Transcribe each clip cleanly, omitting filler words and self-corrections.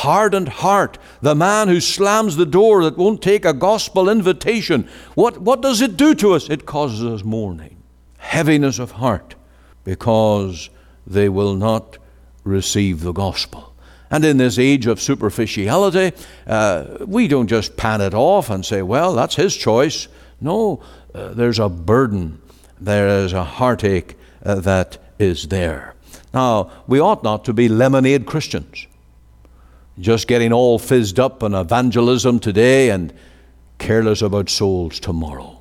hardened heart, the man who slams the door that won't take a gospel invitation, what does it do to us? It causes us mourning, heaviness of heart, because they will not receive the gospel. And in this age of superficiality, we don't just pan it off and say, well, that's his choice. No, there's a burden. There is a heartache that is there. Now, we ought not to be lemonade Christians, just getting all fizzed up on evangelism today and careless about souls tomorrow.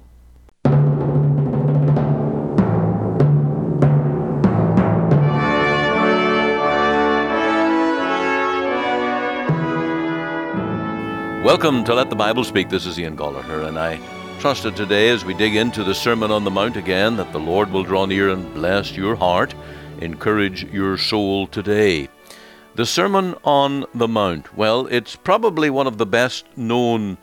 Welcome to Let the Bible Speak. This is Ian Goligher, and I trust that today, as we dig into the Sermon on the Mount again, that the Lord will draw near and bless your heart, encourage your soul today. The Sermon on the Mount, well, it's probably one of the best known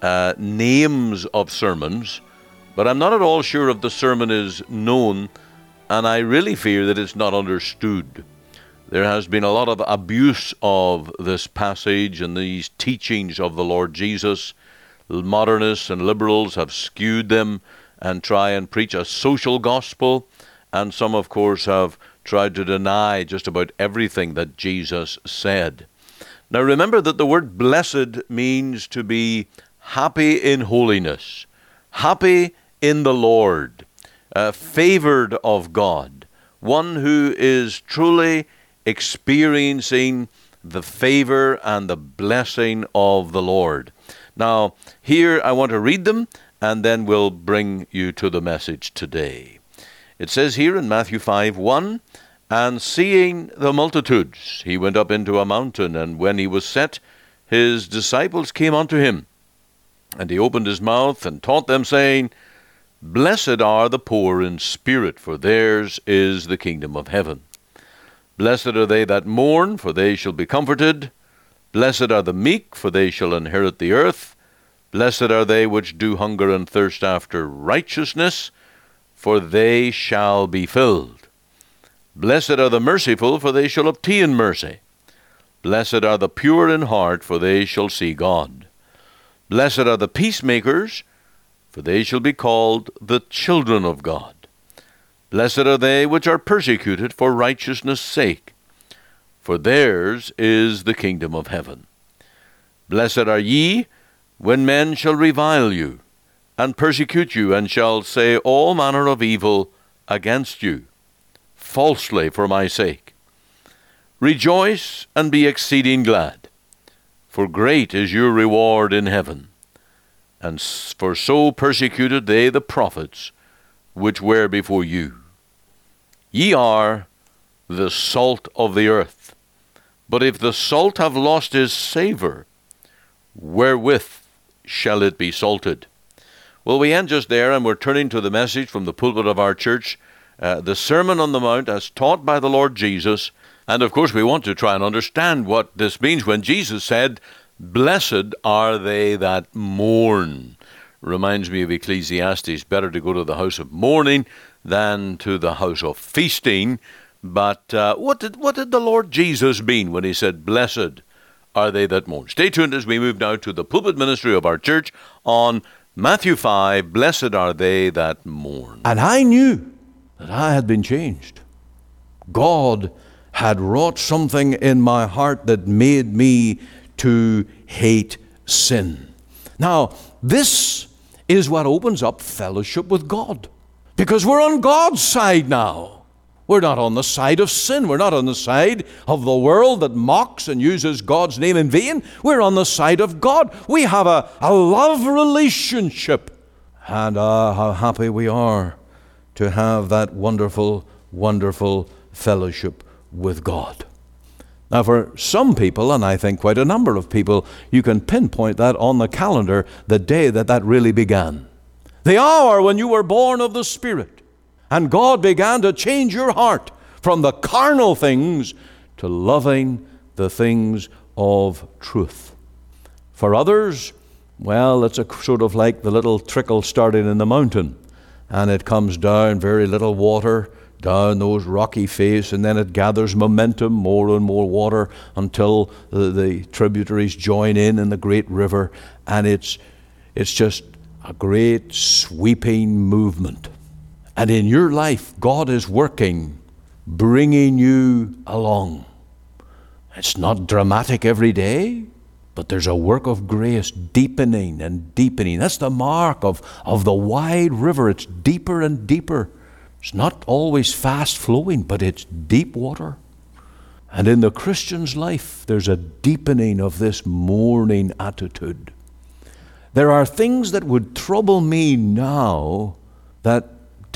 names of sermons, but I'm not at all sure if the sermon is known, and I really fear that it's not understood. There has been a lot of abuse of this passage and these teachings of the Lord Jesus. Modernists and liberals have skewed them and try and preach a social gospel, and some, of course, have tried to deny just about everything that Jesus said. Now remember that the word blessed means to be happy in holiness, happy in the Lord, favored of God, one who is truly experiencing the favor and the blessing of the Lord. Now, here I want to read them, and then we'll bring you to the message today. It says here in Matthew 5:1, "And seeing the multitudes, he went up into a mountain, and when he was set, his disciples came unto him. And he opened his mouth and taught them, saying, Blessed are the poor in spirit, for theirs is the kingdom of heaven. Blessed are they that mourn, for they shall be comforted. Blessed are the meek, for they shall inherit the earth. Blessed are they which do hunger and thirst after righteousness, for they shall be filled. Blessed are the merciful, for they shall obtain mercy. Blessed are the pure in heart, for they shall see God. Blessed are the peacemakers, for they shall be called the children of God. Blessed are they which are persecuted for righteousness' sake, for theirs is the kingdom of heaven. Blessed are ye, when men shall revile you, and persecute you, and shall say all manner of evil against you, falsely for my sake. Rejoice and be exceeding glad, for great is your reward in heaven. And for so persecuted they the prophets which were before you. Ye are the salt of the earth. But if the salt have lost his savour, wherewith shall it be salted?" Well, we end just there, and we're turning to the message from the pulpit of our church, the Sermon on the Mount as taught by the Lord Jesus. And of course we want to try and understand what this means when Jesus said, "Blessed are they that mourn." Reminds me of Ecclesiastes, better to go to the house of mourning than to the house of feasting. But what did the Lord Jesus mean when he said, "Blessed are they that mourn"? Stay tuned as we move now to the pulpit ministry of our church on Matthew 5, "Blessed are they that mourn." And I knew that I had been changed. God had wrought something in my heart that made me to hate sin. Now, this is what opens up fellowship with God, because we're on God's side now. We're not on the side of sin. We're not on the side of the world that mocks and uses God's name in vain. We're on the side of God. We have a love relationship. And how happy we are to have that wonderful, wonderful fellowship with God. Now, for some people, and I think quite a number of people, you can pinpoint that on the calendar, the day that really began. The hour when you were born of the Spirit, and God began to change your heart from the carnal things to loving the things of truth. For others, well, it's a sort of like the little trickle starting in the mountain, and it comes down, very little water, down those rocky face, and then it gathers momentum, more and more water, until the tributaries join in the great river, and it's just a great sweeping movement. And in your life, God is working, bringing you along. It's not dramatic every day, but there's a work of grace deepening and deepening. That's the mark of the wide river. It's deeper and deeper. It's not always fast flowing, but it's deep water. And in the Christian's life, there's a deepening of this mourning attitude. There are things that would trouble me now that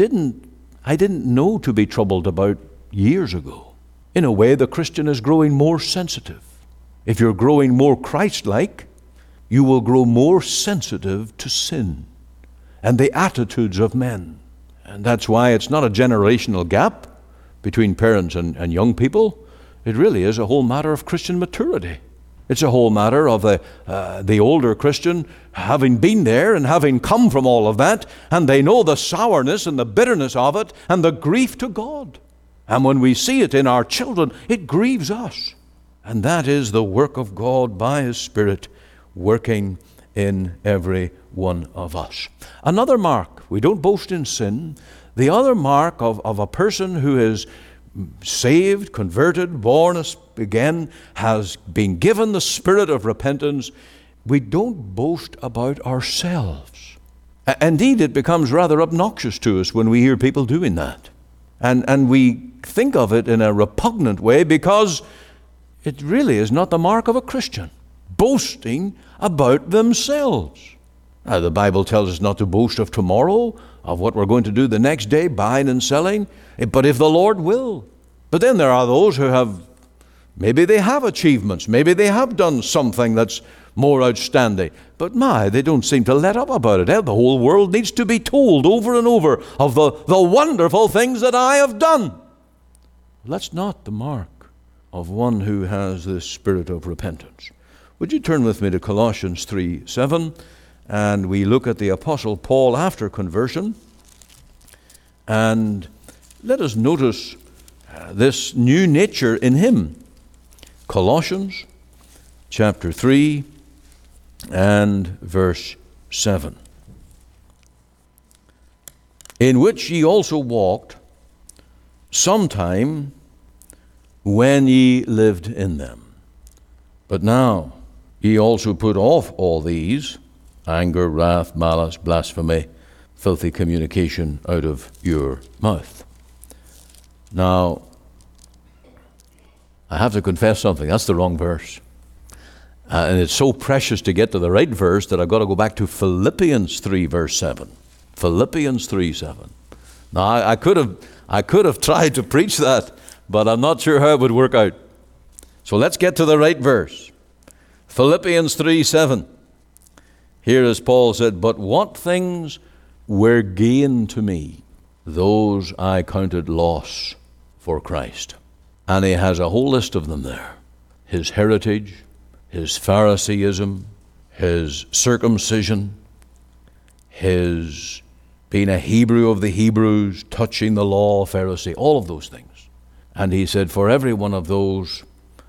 I didn't know to be troubled about years ago. In a way, the Christian is growing more sensitive. If you're growing more Christ-like, you will grow more sensitive to sin and the attitudes of men. And that's why it's not a generational gap between parents and young people. It really is a whole matter of Christian maturity. It's a whole matter of the older Christian having been there and having come from all of that, and they know the sourness and the bitterness of it and the grief to God. And when we see it in our children, it grieves us. And that is the work of God by His Spirit working in every one of us. Another mark, we don't boast in sin. The other mark of a person who is saved, converted, born again, has been given the spirit of repentance, we don't boast about ourselves. Indeed, it becomes rather obnoxious to us when we hear people doing that. And we think of it in a repugnant way because it really is not the mark of a Christian, boasting about themselves. Now, the Bible tells us not to boast of tomorrow, of what we're going to do the next day, buying and selling, but if the Lord will. But then there are those who maybe they have achievements, maybe they have done something that's more outstanding, but they don't seem to let up about it. The whole world needs to be told over and over of the wonderful things that I have done. That's not the mark of one who has this spirit of repentance. Would you turn with me to Colossians 3:7, and we look at the Apostle Paul after conversion, and let us notice this new nature in him. Colossians chapter 3 and verse 7. In which ye also walked sometime when ye lived in them. But now ye also put off all these, anger, wrath, malice, blasphemy, filthy communication out of your mouth. Now, I have to confess something. That's the wrong verse. And it's so precious to get to the right verse that I've got to go back to Philippians 3, verse 7. Philippians 3:7. Now, I could have tried to preach that, but I'm not sure how it would work out. So let's get to the right verse. Philippians 3:7. Here as Paul said, but what things were gain to me, those I counted loss for Christ. And he has a whole list of them there. His heritage, his Phariseeism, his circumcision, his being a Hebrew of the Hebrews, touching the law, Pharisee, all of those things. And he said for every one of those,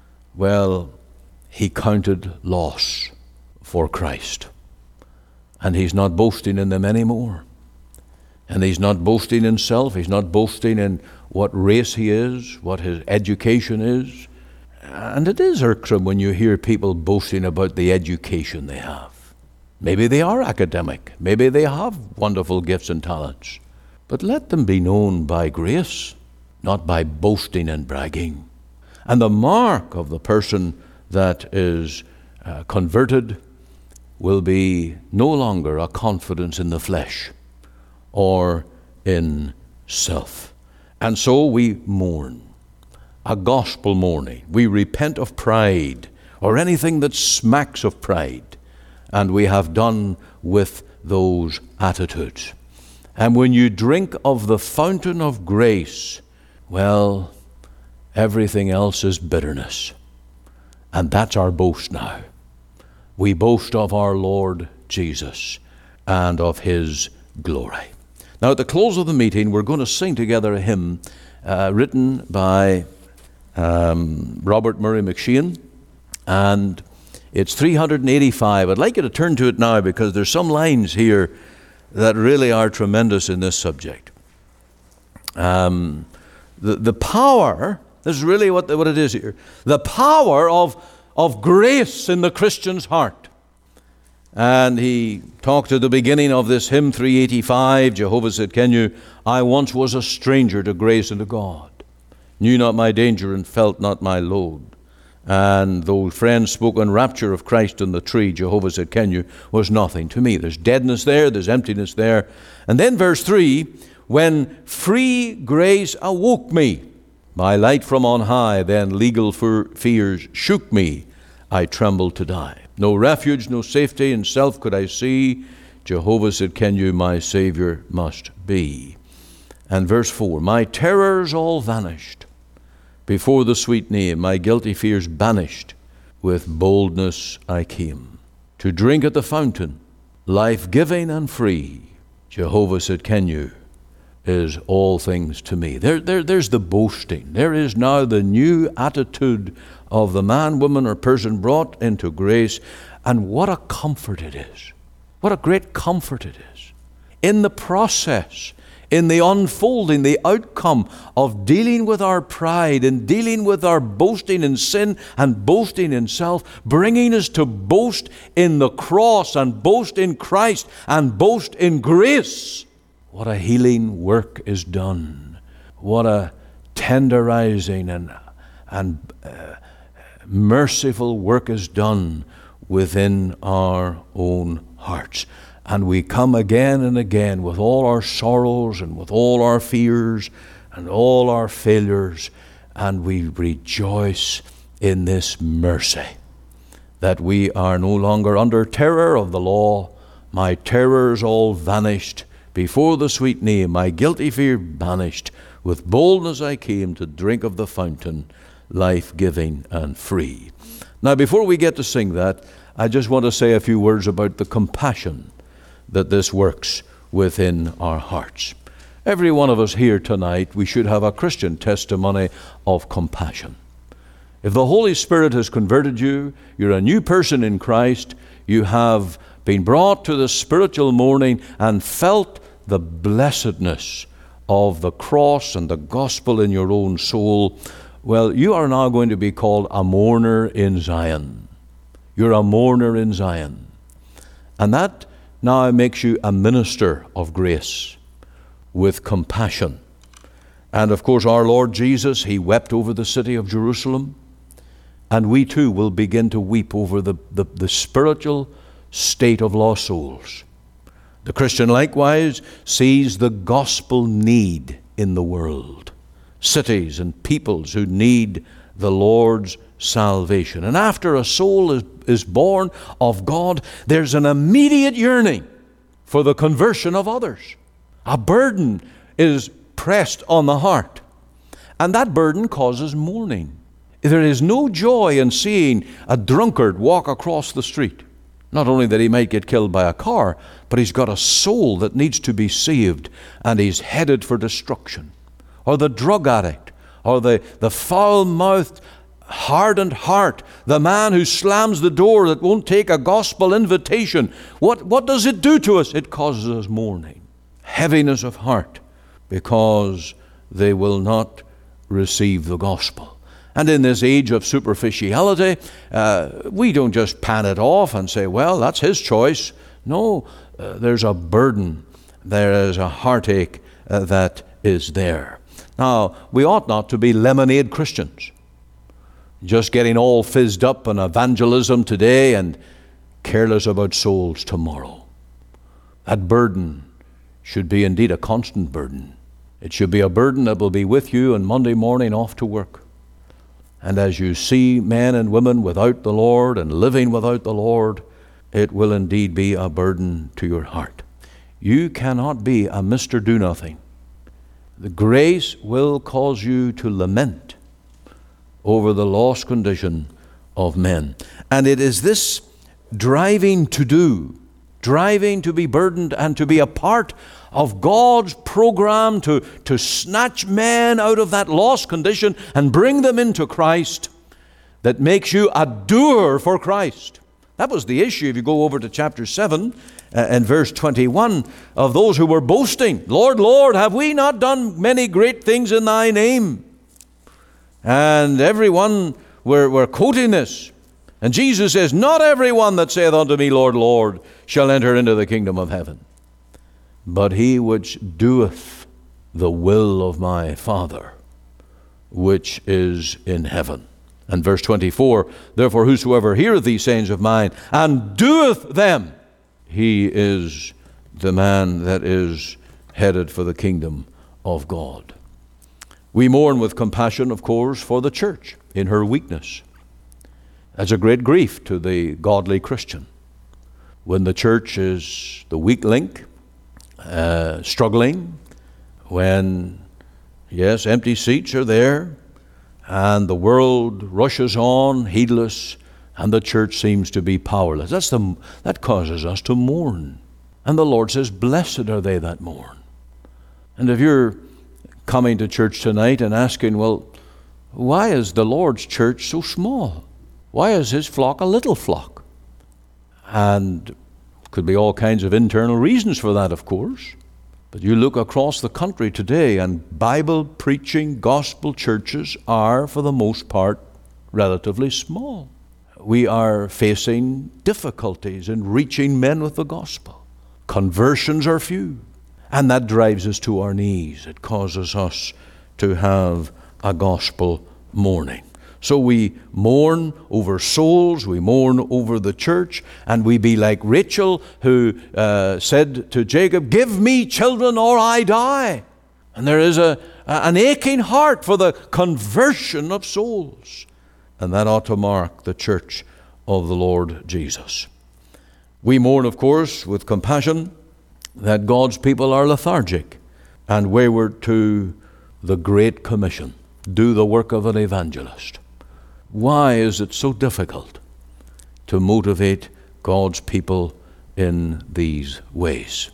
he counted loss for Christ. And he's not boasting in them anymore. And he's not boasting in self. He's not boasting in what race he is, what his education is. And it is irksome when you hear people boasting about the education they have. Maybe they are academic. Maybe they have wonderful gifts and talents. But let them be known by grace, not by boasting and bragging. And the mark of the person that is converted will be no longer a confidence in the flesh or in self. And so we mourn, a gospel mourning. We repent of pride or anything that smacks of pride, and we have done with those attitudes. And when you drink of the fountain of grace, everything else is bitterness. And that's our boast now. We boast of our Lord Jesus and of His glory. Now, at the close of the meeting, we're going to sing together a hymn written by Robert Murray McShane, and it's 385. I'd like you to turn to it now because there's some lines here that really are tremendous in this subject. The power, this is really what it is here, the power of grace in the Christian's heart. And he talked at the beginning of this hymn 385, Jehovah Tsidkenu, I once was a stranger to grace and to God, knew not my danger and felt not my load. And though friends spoke in rapture of Christ on the tree, Jehovah Tsidkenu was nothing to me. There's deadness there, there's emptiness there. And then verse 3, when free grace awoke me, by light from on high, then legal fears shook me, I trembled to die. No refuge, no safety in self could I see, Jehovah Tsidkenu my Savior must be. And verse 4, my terrors all vanished, before the sweet name, my guilty fears banished, with boldness I came to drink at the fountain, life-giving and free. Jehovah Tsidkenu is all things to me. There's the boasting. There is now the new attitude of the man, woman, or person brought into grace. And what a comfort it is. What a great comfort it is. In the process, in the unfolding, the outcome of dealing with our pride and dealing with our boasting in sin and boasting in self, bringing us to boast in the cross and boast in Christ and boast in grace. What a healing work is done. What a tenderizing and merciful work is done within our own hearts. And we come again and again with all our sorrows and with all our fears and all our failures, and we rejoice in this mercy that we are no longer under terror of the law. My terrors all vanished, before the sweet name, my guilty fear banished. With boldness I came to drink of the fountain, life-giving and free. Now, before we get to sing that, I just want to say a few words about the compassion that this works within our hearts. Every one of us here tonight, we should have a Christian testimony of compassion. If the Holy Spirit has converted you, you're a new person in Christ, you have been brought to the spiritual morning and felt the blessedness of the cross and the gospel in your own soul, well, you are now going to be called a mourner in Zion. You're a mourner in Zion. And that now makes you a minister of grace with compassion. And of course, our Lord Jesus, he wept over the city of Jerusalem. And we too will begin to weep over the spiritual state of lost souls. The Christian likewise sees the gospel need in the world. Cities and peoples who need the Lord's salvation. And after a soul is born of God, there's an immediate yearning for the conversion of others. A burden is pressed on the heart. And that burden causes mourning. There is no joy in seeing a drunkard walk across the street. Not only that he might get killed by a car, but he's got a soul that needs to be saved, and he's headed for destruction. Or the drug addict, or the foul-mouthed, hardened heart, the man who slams the door that won't take a gospel invitation. What does it do to us? It causes us mourning, heaviness of heart, because they will not receive the gospel. And in this age of superficiality, we don't just pan it off and say, well, that's his choice. No, there's a burden. There is a heartache that is there. Now, we ought not to be lemonade Christians, just getting all fizzed up on evangelism today and careless about souls tomorrow. That burden should be indeed a constant burden. It should be a burden that will be with you on Monday morning off to work. And as you see men and women without the Lord and living without the Lord, it will indeed be a burden to your heart. You cannot be a Mr. Do-Nothing. The grace will cause you to lament over the lost condition of men. And it is this driving to do driving to be burdened and to be a part of God's program to snatch men out of that lost condition and bring them into Christ, that makes you a doer for Christ. That was the issue. If you go over to chapter 7 and verse 21, of those who were boasting, Lord, Lord, have we not done many great things in thy name? And everyone were quoting this. And Jesus says, not everyone that saith unto me, Lord, Lord, shall enter into the kingdom of heaven, but he which doeth the will of my Father, which is in heaven. And verse 24, therefore whosoever heareth these sayings of mine, and doeth them, he is the man that is headed for the kingdom of God. We mourn with compassion, of course, for the church in her weakness. That's a great grief to the godly Christian. When the church is the weak link, struggling, when, yes, empty seats are there, and the world rushes on, heedless, and the church seems to be powerless. That causes us to mourn. And the Lord says, blessed are they that mourn. And if you're coming to church tonight and asking, well, why is the Lord's church so small? Why is his flock a little flock? And could be all kinds of internal reasons for that, of course. But you look across the country today, and Bible-preaching gospel churches are, for the most part, relatively small. We are facing difficulties in reaching men with the gospel. Conversions are few, and that drives us to our knees. It causes us to have a gospel mourning. So we mourn over souls, we mourn over the church, and we be like Rachel, who said to Jacob, give me children or I die. And there is an aching heart for the conversion of souls. And that ought to mark the church of the Lord Jesus. We mourn, of course, with compassion that God's people are lethargic and wayward to the Great Commission. Do the work of an evangelist. Why is it so difficult to motivate God's people in these ways?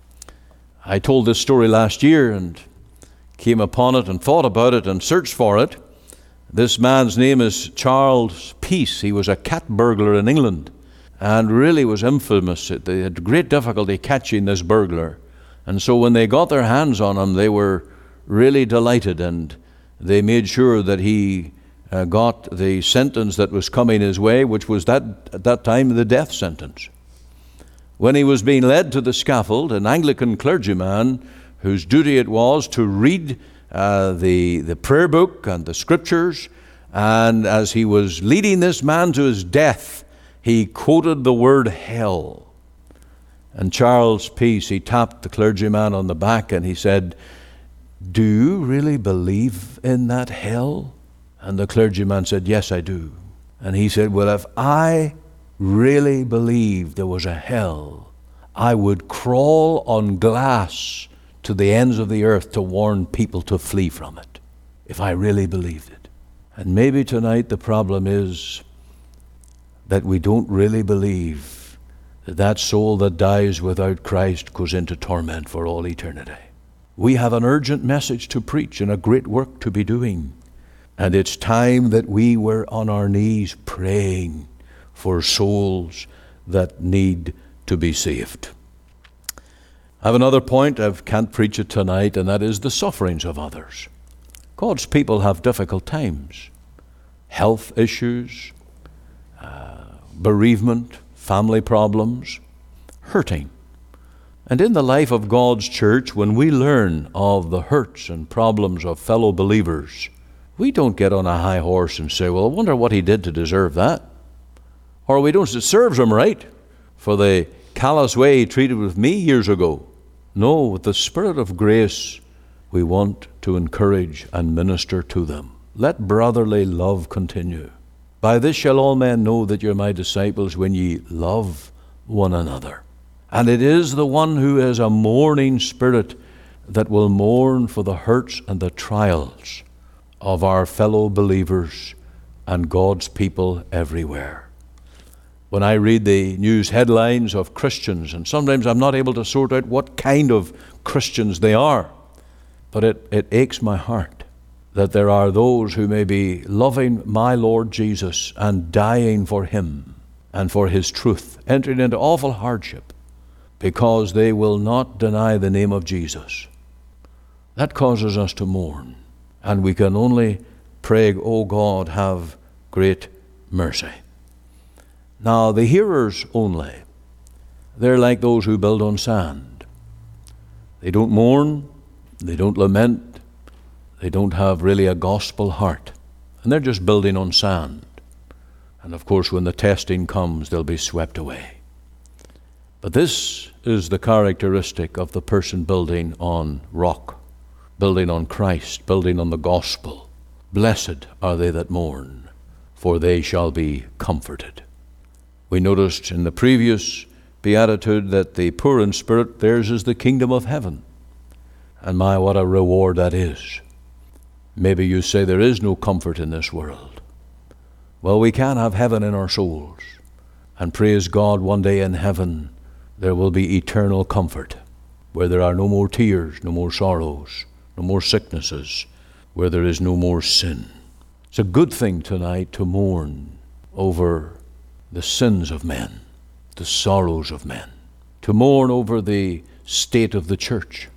I told this story last year and came upon it and thought about it and searched for it. This man's name is Charles Peace. He was a cat burglar in England and really was infamous. They had great difficulty catching this burglar. And so when they got their hands on him, they were really delighted, and they made sure that he got the sentence that was coming his way, which was at that time the death sentence. When he was being led to the scaffold, an Anglican clergyman whose duty it was to read the prayer book and the scriptures, and as he was leading this man to his death, he quoted the word hell. And Charles Peace, he tapped the clergyman on the back and he said, do you really believe in that hell? And the clergyman said, yes, I do. And he said, well, if I really believed there was a hell, I would crawl on glass to the ends of the earth to warn people to flee from it, if I really believed it. And maybe tonight the problem is that we don't really believe that that soul that dies without Christ goes into torment for all eternity. We have an urgent message to preach and a great work to be doing. And it's time that we were on our knees praying for souls that need to be saved. I have another point. I can't preach it tonight, and that is the sufferings of others. God's people have difficult times. Health issues, bereavement, family problems, hurting. And in the life of God's church, when we learn of the hurts and problems of fellow believers, we don't get on a high horse and say, well, I wonder what he did to deserve that. Or we don't say, it serves him right for the callous way he treated with me years ago. No, with the Spirit of grace, we want to encourage and minister to them. Let brotherly love continue. By this shall all men know that you're my disciples, when ye love one another. And it is the one who has a mourning spirit that will mourn for the hurts and the trials of our fellow believers and God's people everywhere. When I read the news headlines of Christians, and sometimes I'm not able to sort out what kind of Christians they are, but it aches my heart that there are those who may be loving my Lord Jesus and dying for him and for his truth, entering into awful hardship because they will not deny the name of Jesus. That causes us to mourn, and we can only pray, "O God, have great mercy." Now, the hearers only, they're like those who build on sand. They don't mourn, they don't lament, they don't have really a gospel heart, and they're just building on sand. And of course, when the testing comes, they'll be swept away. But this is the characteristic of the person building on rock, building on Christ, building on the gospel. Blessed are they that mourn, for they shall be comforted. We noticed in the previous beatitude that the poor in spirit, theirs is the kingdom of heaven. And my, what a reward that is. Maybe you say there is no comfort in this world. Well, we can have heaven in our souls. And praise God, one day in heaven there will be eternal comfort, where there are no more tears, no more sorrows, no more sicknesses, where there is no more sin. It's a good thing tonight to mourn over the sins of men, the sorrows of men, to mourn over the state of the church,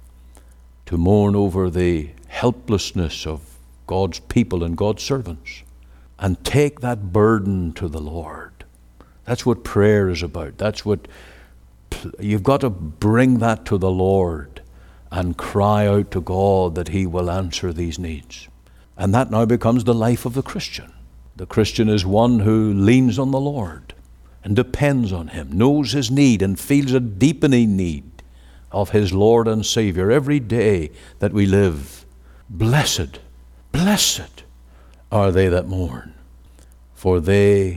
to mourn over the helplessness of God's people and God's servants, and take that burden to the Lord. That's what prayer is about. That's what you've got to bring that to the Lord and cry out to God that he will answer these needs. And that now becomes the life of the Christian. The Christian is one who leans on the Lord and depends on him, knows his need and feels a deepening need of his Lord and Savior every day that we live. Blessed, blessed are they that mourn, for they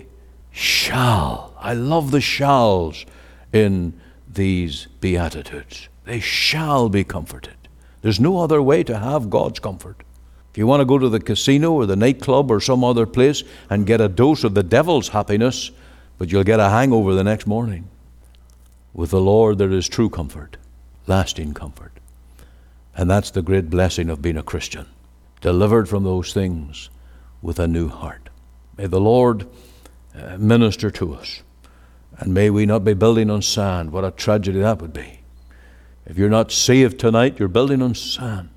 shall. I love the shalls in these Beatitudes. They shall be comforted. There's no other way to have God's comfort. If you want to go to the casino or the nightclub or some other place and get a dose of the devil's happiness, but you'll get a hangover the next morning. With the Lord there is true comfort, lasting comfort. And that's the great blessing of being a Christian, delivered from those things with a new heart. May the Lord minister to us, and may we not be building on sand. What a tragedy that would be. If you're not saved tonight, you're building on sand.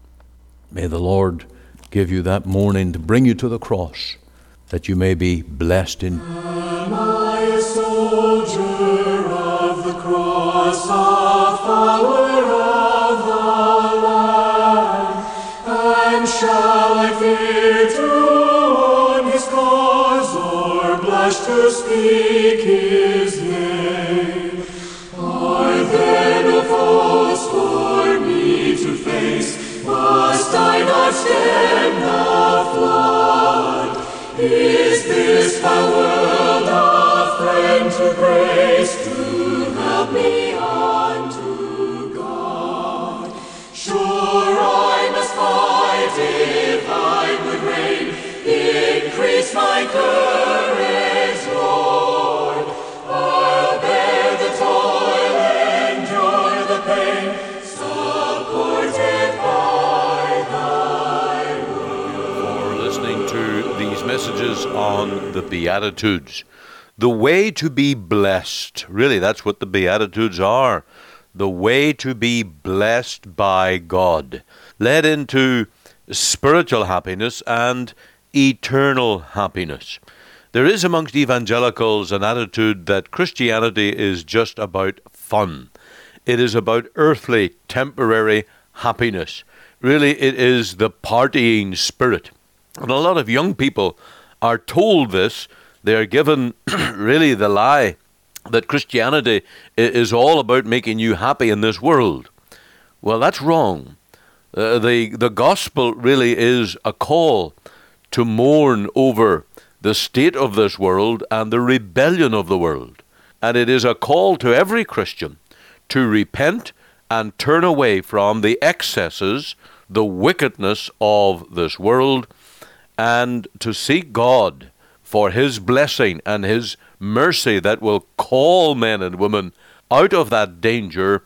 May the Lord give you that morning to bring you to the cross, that you may be blessed in. Am I a soldier of the cross, a follower of the Lamb? And shall I fear to own his cause, or blush to speak his name? Are there no foes for me to face? Must I not stem the flood? Is this foul world a friend to grace, to help me unto God? Sure I must fight if I would reign. Increase my courage, Lord. I'll bear the toil, endure the pain, supported by thy word. For listening to these messages on the Beatitudes. The way to be blessed. Really, that's what the Beatitudes are. The way to be blessed by God. Led into spiritual happiness and eternal happiness. There is amongst evangelicals an attitude that Christianity is just about fun. It is about earthly, temporary happiness. Really, it is the partying spirit. And a lot of young people are told this. They are given really the lie that Christianity is all about making you happy in this world. Well, that's wrong. The gospel really is a call to mourn over the state of this world and the rebellion of the world. And it is a call to every Christian to repent and turn away from the excesses, the wickedness of this world, and to seek God for his blessing and his mercy that will call men and women out of that danger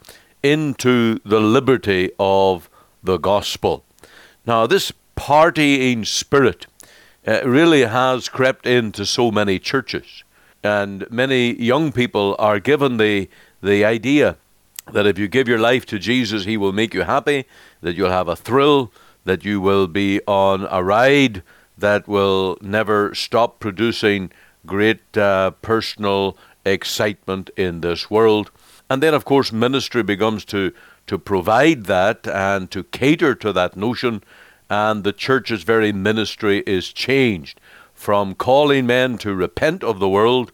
into the liberty of the gospel. Now, this partying spirit really has crept into so many churches, and many young people are given the idea that if you give your life to Jesus, he will make you happy, that you'll have a thrill, that you will be on a ride that will never stop producing great personal excitement in this world. And then, of course, ministry begins to provide that and to cater to that notion, and the church's very ministry is changed from calling men to repent of the world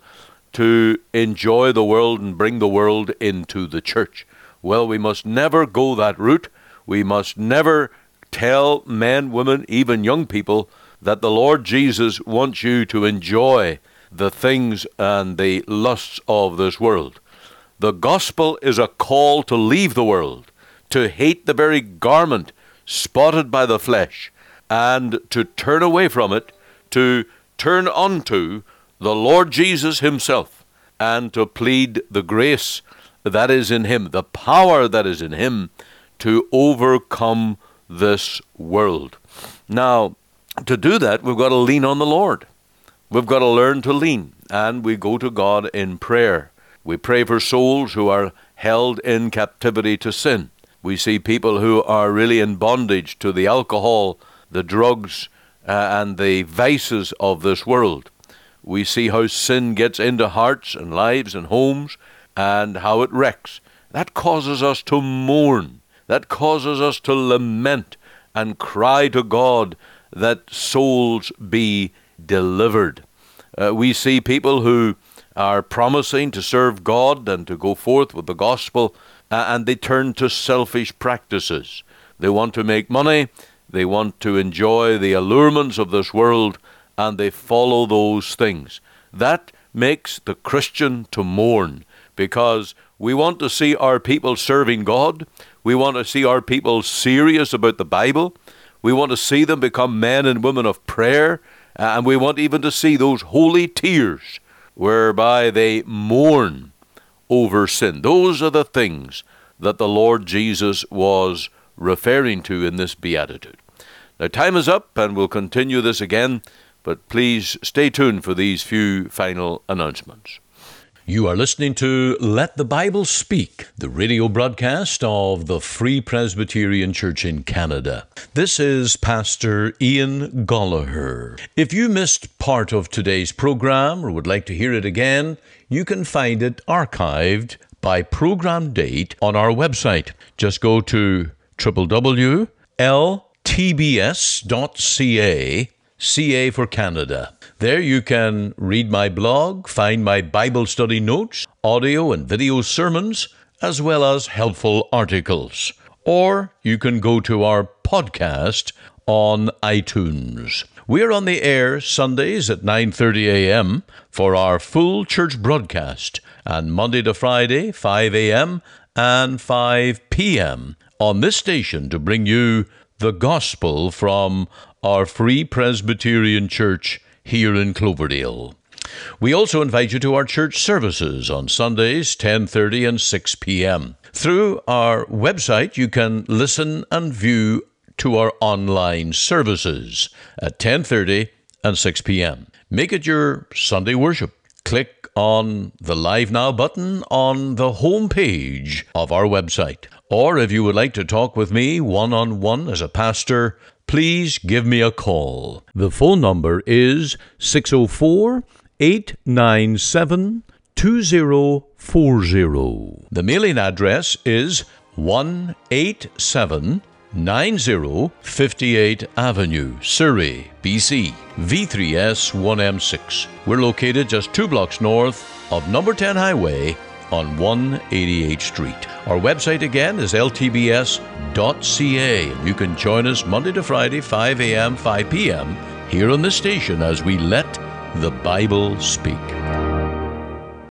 to enjoy the world and bring the world into the church. Well, we must never go that route. We must never tell men, women, even young people that the Lord Jesus wants you to enjoy the things and the lusts of this world. The gospel is a call to leave the world, to hate the very garment spotted by the flesh, and to turn away from it, to turn unto the Lord Jesus himself, and to plead the grace that is in him, the power that is in him to overcome this world. Now, to do that, we've got to lean on the Lord. We've got to learn to lean, and we go to God in prayer. We pray for souls who are held in captivity to sin. We see people who are really in bondage to the alcohol, the drugs, and the vices of this world. We see how sin gets into hearts and lives and homes, and how it wrecks. That causes us to mourn. That causes us to lament and cry to God that souls be delivered. We see people who are promising to serve God and to go forth with the gospel, and they turn to selfish practices. They want to make money, they want to enjoy the allurements of this world, and they follow those things. That makes the Christian to mourn, because we want to see our people serving God. We want to see our people serious about the Bible. We want to see them become men and women of prayer, and we want even to see those holy tears whereby they mourn over sin. Those are the things that the Lord Jesus was referring to in this beatitude. Now, time is up, and we'll continue this again, but please stay tuned for these few final announcements. You are listening to Let the Bible Speak, the radio broadcast of the Free Presbyterian Church in Canada. This is Pastor Ian Gollaher. If you missed part of today's program or would like to hear it again, you can find it archived by program date on our website. Just go to www.ltbs.ca, CA for Canada. There you can read my blog, find my Bible study notes, audio and video sermons, as well as helpful articles. Or you can go to our podcast on iTunes. We're on the air Sundays at 9:30 a.m. for our full church broadcast, and Monday to Friday, 5 a.m. and 5 p.m. on this station to bring you the gospel from our Free Presbyterian Church here in Cloverdale. We also invite you to our church services on Sundays, 10:30 and 6 p.m. Through our website, you can listen and view to our online services at 10:30 and 6 p.m. Make it your Sunday worship. Click on the Live Now button on the home page of our website. Or if you would like to talk with me one-on-one as a pastor, please give me a call. The phone number is 604-897-2040. The mailing address is 18790 58th Avenue, Surrey, BC, V3S1M6. We're located just 2 blocks north of number 10 Highway on 188th Street. Our website again is ltbs.ca. You can join us Monday to Friday, 5 a.m., 5 p.m. here on the station as we let the Bible speak.